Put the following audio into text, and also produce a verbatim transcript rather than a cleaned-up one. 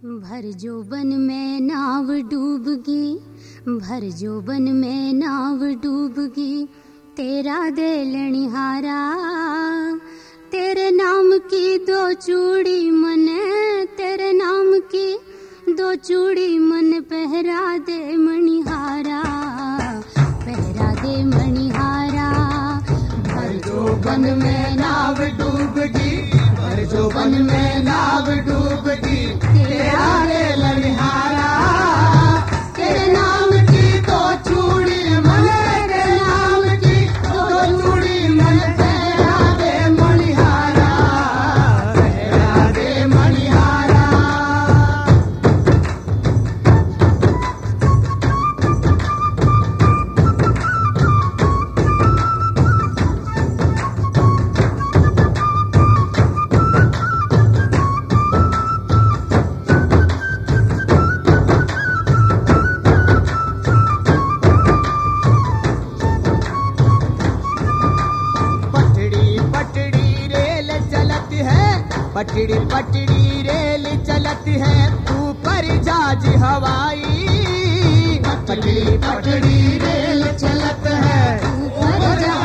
भर जोबन में नाव डूबगी, भर जोबन में नाव डूबगी, तेरा दे लणिहारा। तेरे नाम की दो चूड़ी मन, तेरे नाम की दो चूड़ी मन, पहरा दे मणिहारा, पहरा दे मणिहारा। भर जोबन में नाव डूबगी, भर जोबन में नाव डूबगी, तेरा दे लणिहारा। तेरे नाम की दो चूड़ी मन, तेरे नाम की दो चूड़ी मन, पहरा दे मणिहारा, पहरा दे मणिहारा। पटड़ी पटड़ी रेल चलती है, ऊपर जहाज हवाई। पटड़ी पटड़ी रेल चलत है, ऊपर जहाज